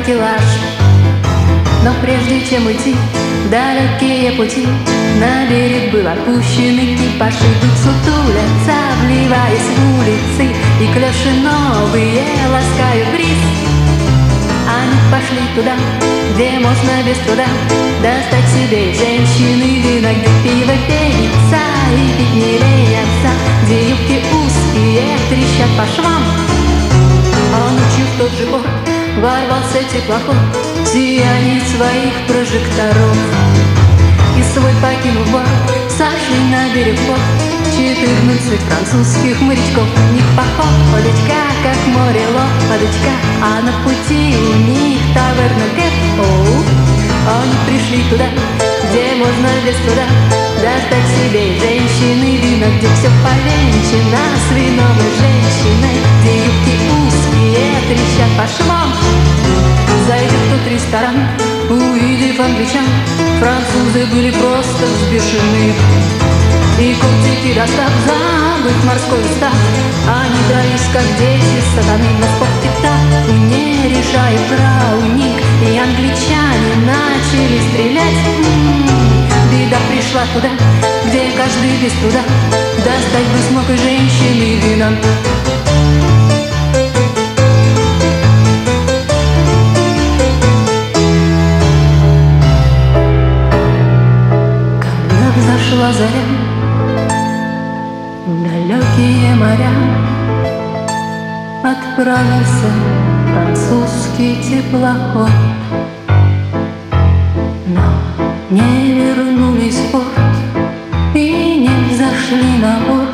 такелаж. Но прежде чем уйти в далекие пути, на берег был опущен экипаж. Идут сутулятся, вливаясь в улицы, и клёши новые ласкают бриз. Они пошли туда, где можно без труда достать себе женщины вина, где пиво пенится и пятнеется, где юбки узкие трещат по швам. А ночью в тот же порт ворвался теплоход в сиянии своих прожекторов. И свой покинув борт, сошли на берег порт 14 французских морячков. У них походочка, как море лодочка, а на пути у них таверна Гэп. Они пришли туда, где можно без труда достать себе женщины вина, где все повенчано с вином и женщиной, где юбки узкие трещат по швам. Зайдя в тот ресторан, увидев англичан, французы были просто взбешены. И кортики достав, забыв морской устав, они дрались, как дети сатаны. Но в порте так не решая брауник, и англичане начали стрелять. Беда пришла туда, где каждый без труда достать бы смог и женщины вина. Когда взошла заря, далекие моря, отправился французский теплоход. Но не вернулись в порт и не взошли на борт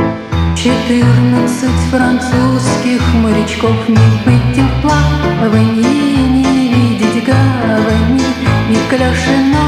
14 французских морячков. Не быть им в плавании, не видеть гавани, и клёши